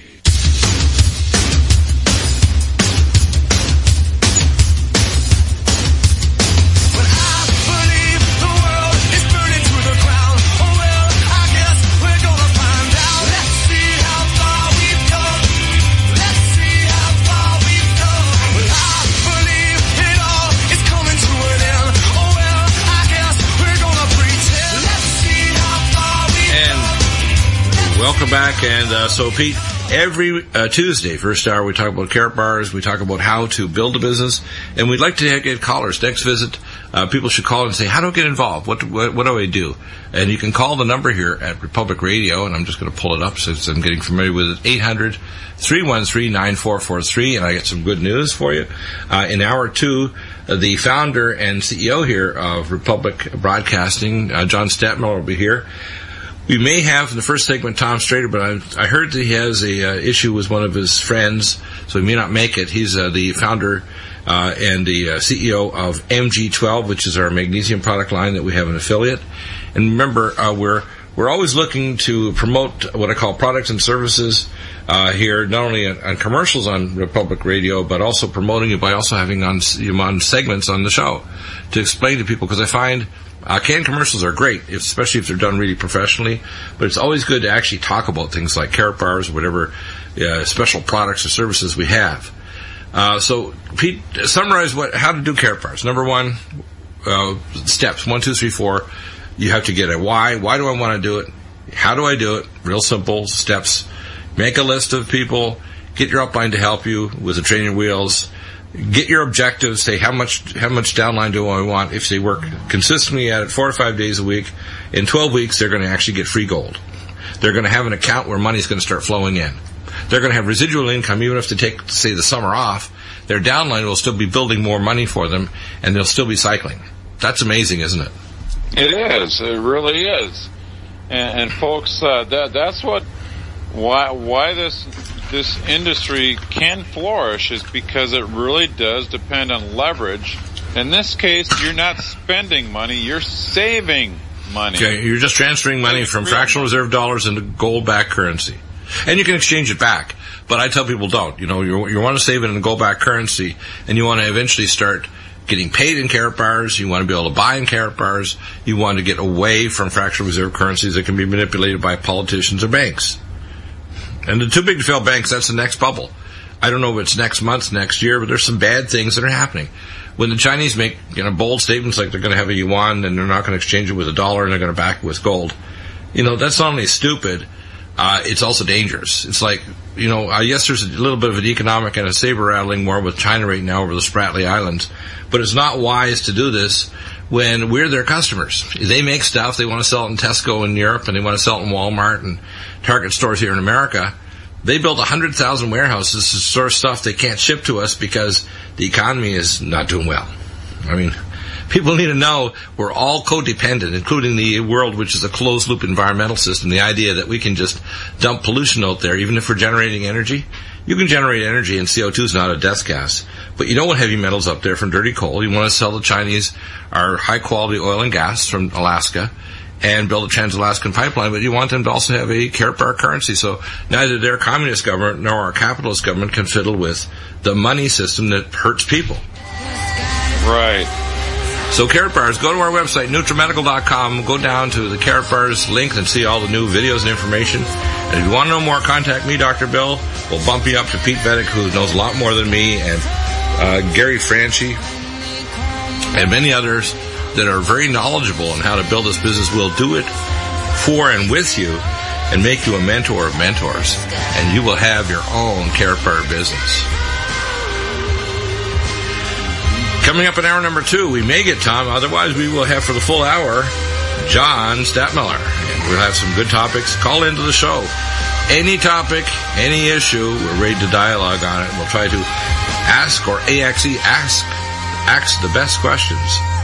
Welcome back. And so, Pete, every Tuesday, first hour, we talk about carrot bars. We talk about how to build a business. And we'd like to get callers. Next visit, people should call and say, how do I get involved? What do I do? And you can call the number here at Republic Radio, and I'm just going to pull it up since I'm getting familiar with it, 800-313-9443. And I get some good news for you. In hour two, the founder and CEO here of Republic Broadcasting, John Stadtmiller, will be here. We may have in the first segment Tom Strader, but I heard that he has a issue with one of his friends, so he may not make it. He's the founder and the CEO of MG12, which is our magnesium product line that we have an affiliate. And remember, we're always looking to promote what I call products and services here, not only on commercials on Republic Radio, but also promoting it by also having on segments on the show to explain to people, because I find canned commercials are great, especially if they're done really professionally, but it's always good to actually talk about things like carrot bars or whatever special products or services we have. So, Pete, summarize how to do carrot bars. Number one, steps, 1, 2, 3, 4. You have to get a why. Why do I want to do it? How do I do it? Real simple steps. Make a list of people. Get your upline to help you with the training wheels. Get your objectives. Say how much downline do I want. If they work consistently at it 4 or 5 days a week, in 12 weeks they're going to actually get free gold. They're going to have an account where money's going to start flowing in. They're going to have residual income even if they take, say, the summer off. Their downline will still be building more money for them, and they'll still be cycling. That's amazing, isn't it? It is. It really is. And folks, that's why this industry can flourish, is because it really does depend on leverage. In this case, you're not spending money, you're saving money. Okay, you're just transferring money from fractional reserve dollars into gold-backed currency. And you can exchange it back. But I tell people don't. You want to save it in a go-back currency, and you want to eventually start getting paid in carat bars. You want to be able to buy in carat bars. You want to get away from fractional reserve currencies that can be manipulated by politicians or banks. And the too big to fail banks, that's the next bubble. I don't know if it's next month, next year, but there's some bad things that are happening. When the Chinese make, bold statements like they're going to have a yuan and they're not going to exchange it with a dollar and they're going to back it with gold, that's not only stupid, it's also dangerous. It's like, yes, there's a little bit of an economic and a saber-rattling war with China right now over the Spratly Islands, but it's not wise to do this when we're their customers. They make stuff, they want to sell it in Tesco in Europe, and they want to sell it in Walmart and Target stores here in America. They built 100,000 warehouses to store stuff they can't ship to us because the economy is not doing well. I mean, people need to know we're all codependent, including the world, which is a closed-loop environmental system. The idea that we can just dump pollution out there, even if we're generating energy. You can generate energy, and CO2 is not a death gas. But you don't want heavy metals up there from dirty coal. You want to sell the Chinese our high-quality oil and gas from Alaska and build a Trans-Alaskan pipeline, but you want them to also have a carat bar currency. So neither their communist government nor our capitalist government can fiddle with the money system that hurts people. Right. So carat bars, go to our website, NutriMedical.com, go down to the carat bars link and see all the new videos and information. And if you want to know more, contact me, Dr. Bill. We'll bump you up to Pete Vedek, who knows a lot more than me, and Gary Franchi, and many others that are very knowledgeable on how to build this business. Will do it for and with you and make you a mentor of mentors, and you will have your own carat bar business. Coming up in hour number 2, we may get Tom, otherwise we will have for the full hour John Stadtmiller, and we'll have some good topics. Call into the show. Any topic, any issue, we're ready to dialogue on it. We'll try to ask the best questions.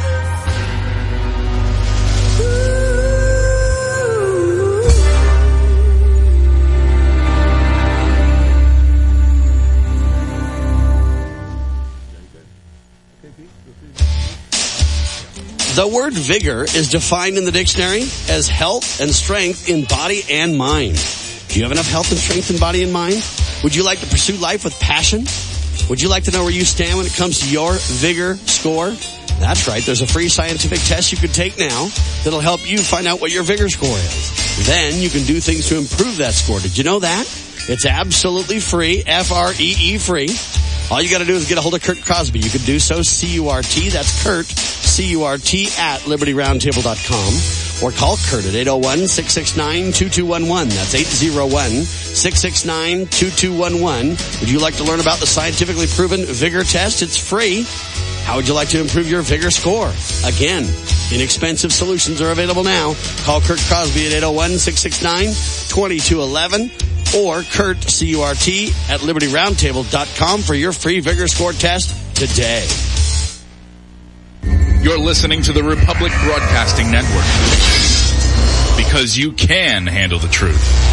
The word vigor is defined in the dictionary as health and strength in body and mind. Do you have enough health and strength in body and mind? Would you like to pursue life with passion? Would you like to know where you stand when it comes to your vigor score? That's right. There's a free scientific test you can take now that'll help you find out what your vigor score is. Then you can do things to improve that score. Did you know that? It's absolutely free, F-R-E-E free. All you got to do is get a hold of Kurt Crosby. You can do so, C-U-R-T, that's Kurt, C-U-R-T at LibertyRoundtable.com, or call Kurt at 801-669-2211. That's 801-669-2211. Would you like to learn about the scientifically proven vigor test? It's free. How would you like to improve your vigor score? Again, inexpensive solutions are available now. Call Kurt Crosby at 801-669-2211. or Kurt, C-U-R-T, at LibertyRoundtable.com for your free vigor score test today. You're listening to the Republic Broadcasting Network, because you can handle the truth.